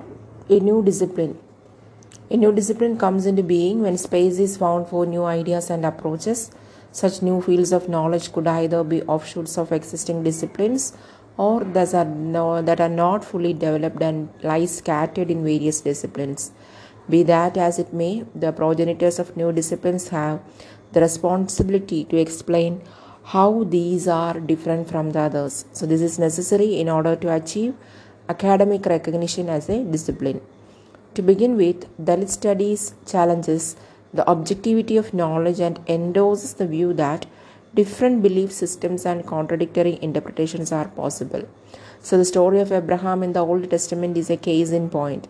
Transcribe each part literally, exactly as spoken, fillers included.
A new discipline. A new discipline comes into being when space is found for new ideas and approaches. Such new fields of knowledge could either be offshoots of existing disciplines or that are, no, that are not fully developed and lie scattered in various disciplines. Be that as it may, the progenitors of new disciplines have the responsibility to explain how these are different from the others. So, this is necessary in order to achieve academic recognition as a discipline. To begin with, Dalit studies challenges the objectivity of knowledge and endorses the view that different belief systems and contradictory interpretations are possible. So, the story of Abraham in the Old Testament is a case in point.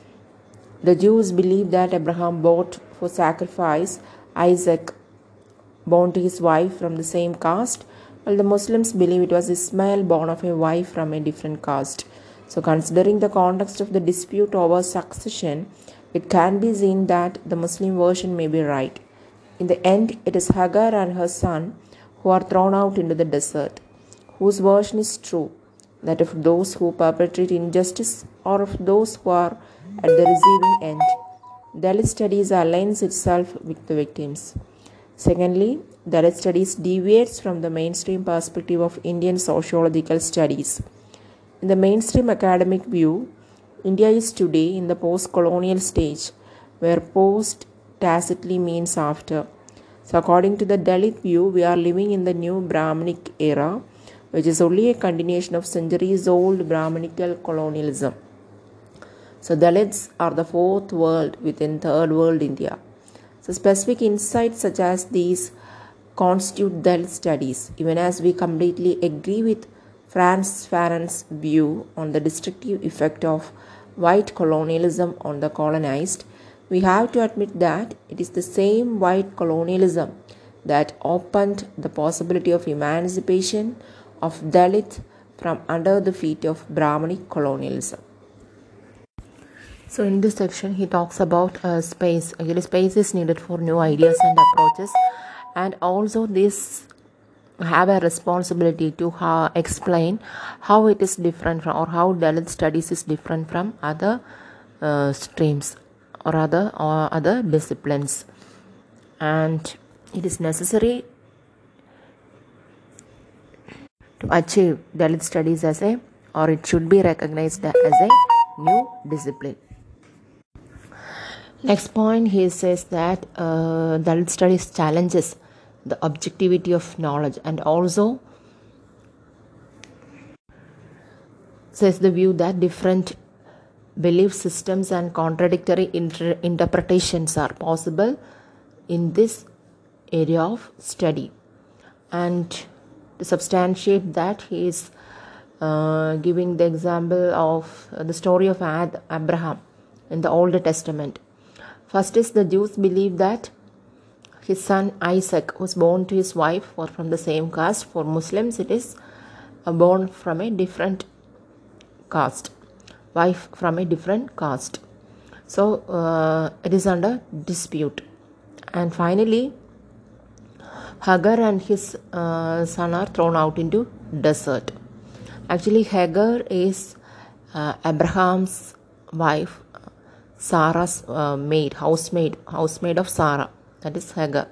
The Jews believe that Abraham brought for sacrifice Isaac, born to his wife from the same caste, while the Muslims believe it was Ismail, born of a wife from a different caste. So, considering the context of the dispute over succession, it can be seen that the Muslim version may be right. In the end, it is Hagar and her son who are thrown out into the desert, whose version is true, that of those who perpetrate injustice or of those who are at the receiving end. Dalit studies aligns itself with the victims. Secondly, Dalit studies deviates from the mainstream perspective of Indian sociological studies. In the mainstream academic view, India is today in the post-colonial stage, where post tacitly means after. So, according to the Dalit view, we are living in the new Brahminic era, which is only a continuation of centuries-old Brahminical colonialism. So, Dalits are the fourth world within third world India. So, specific insights such as these constitute Dalit studies, even as we completely agree with Frantz Fanon's view on the destructive effect of white colonialism on the colonized. We have to admit that it is the same white colonialism that opened the possibility of emancipation of Dalit from under the feet of Brahminic colonialism. So in this section, he talks about uh, space. Actually, space is needed for new ideas and approaches, and also this have a responsibility to uh, explain how it is different from, or how Dalit studies is different from other uh, streams or other or other disciplines, and it is necessary to achieve Dalit studies as a, or it should be recognized as a new discipline. Next point, he says that uh, Dalit studies challenges the objectivity of knowledge and also says the view that different belief systems and contradictory inter- interpretations are possible in this area of study. And to substantiate that, he is uh, giving the example of uh, the story of Ad- Abraham in the Old Testament. First is the Jews believe that his son Isaac was born to his wife or from the same caste. For Muslims, it is born from a different caste, wife from a different caste. So uh, it is under dispute. And finally, Hagar and his uh, son are thrown out into desert. Actually, Hagar is uh, Abraham's wife, Sarah's uh, maid, housemaid, housemaid of Sarah. That is Hagar.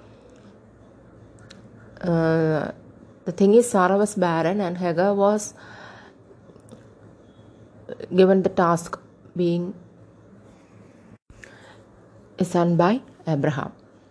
Uh, the thing is, Sarah was barren and Hagar was given the task being a son by Abraham.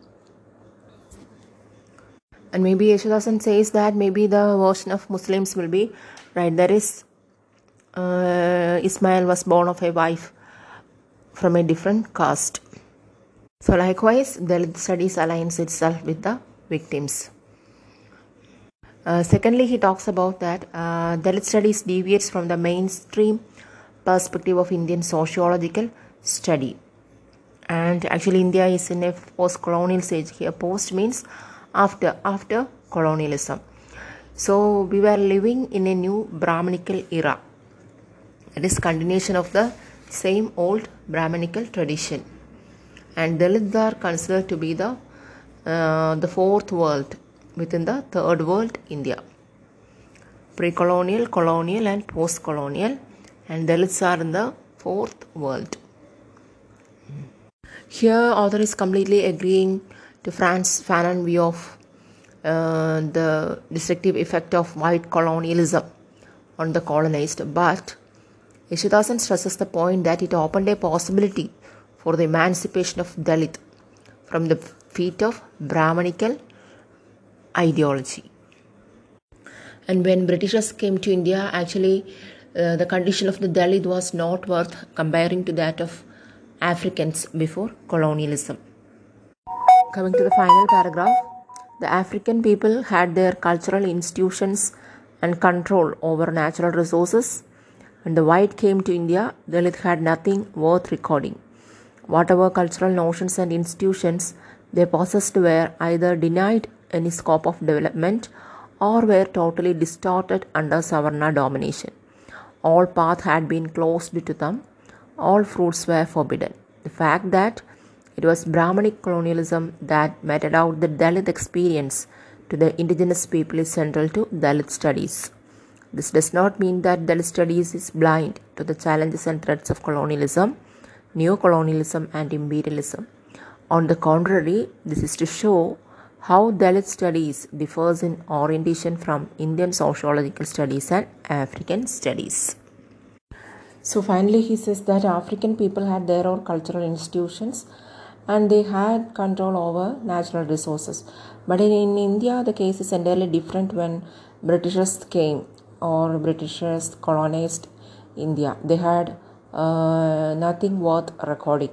And maybe Yeshudasan says that maybe the version of Muslims will be right. There is uh, Ismail was born of a wife from a different caste. So likewise, Dalit studies aligns itself with the victims. Uh, secondly, he talks about that uh, Dalit studies deviates from the mainstream perspective of Indian sociological study. And actually, India is in a post-colonial stage here. Post means after, after colonialism. So we were living in a new Brahminical era. It is continuation of the same old Brahminical tradition. And Dalits are considered to be the uh, the fourth world within the third world India. Pre-colonial, colonial and post-colonial. And Dalits are in the fourth world. Here, author is completely agreeing to Frantz Fanon view of uh, the destructive effect of white colonialism on the colonized, but Yeshudasan stresses the point that it opened a possibility for the emancipation of Dalit from the feet of Brahmanical ideology. And when Britishers came to India, actually uh, the condition of the Dalit was not worth comparing to that of Africans before colonialism. Coming to the final paragraph, the African people had their cultural institutions and control over natural resources. When the white came to India, Dalit had nothing worth recording. Whatever cultural notions and institutions they possessed were either denied any scope of development or were totally distorted under Savarna domination. All paths had been closed to them. All fruits were forbidden. The fact that it was Brahmanic colonialism that meted out the Dalit experience to the indigenous people is central to Dalit studies. This does not mean that Dalit studies is blind to the challenges and threats of colonialism, neocolonialism and imperialism. On the contrary, this is to show how Dalit studies differs in orientation from Indian sociological studies and African studies. So finally he says that African people had their own cultural institutions and they had control over natural resources. But in, in India the case is entirely different. When Britishers came or Britishers colonized India, they had uh, nothing worth recording.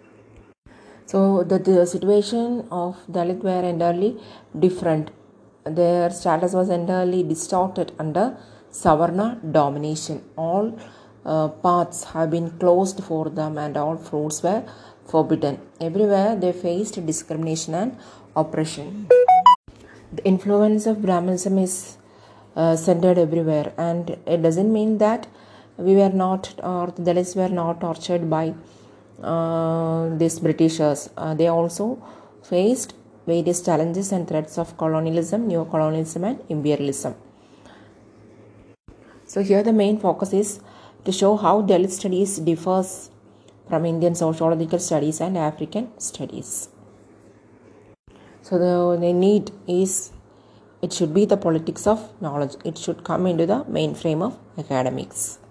So the, the situation of Dalit were entirely different. Their status was entirely distorted under Savarna domination. All uh, paths have been closed for them and all fruits were forbidden. Everywhere they faced discrimination and oppression. The influence of Brahmanism is uh, centered everywhere, and it doesn't mean that we were not, or the Dalits were not tortured by uh, these Britishers. Uh, they also faced various challenges and threats of colonialism, neo-colonialism and imperialism. So here the main focus is to show how Dalit studies differs from Indian sociological studies and African studies. So the, the need is, it should be the politics of knowledge. It should come into the mainframe of academics.